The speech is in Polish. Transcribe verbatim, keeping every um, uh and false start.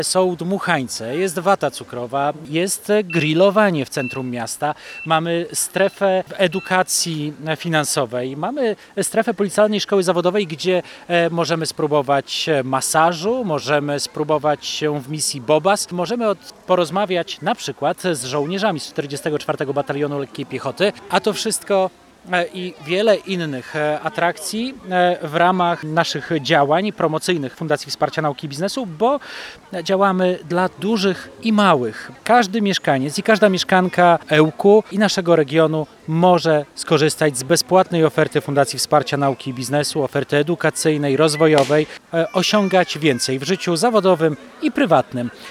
Są dmuchańce, jest wata cukrowa, jest grillowanie w centrum miasta, mamy strefę edukacji finansowej, mamy strefę Policealnej Szkoły Zawodowej, gdzie e, możemy spróbować masażu, możemy spróbować się w misji Bobas, możemy od, porozmawiać na przykład z żołnierzami z czterdziestego czwartego Batalionu Lekkiej Piechoty, a to wszystko i wiele innych atrakcji w ramach naszych działań promocyjnych Fundacji Wsparcia Nauki i Biznesu, bo działamy dla dużych i małych. Każdy mieszkaniec i każda mieszkanka Ełku i naszego regionu może skorzystać z bezpłatnej oferty Fundacji Wsparcia Nauki i Biznesu, oferty edukacyjnej, rozwojowej, osiągać więcej w życiu zawodowym i prywatnym.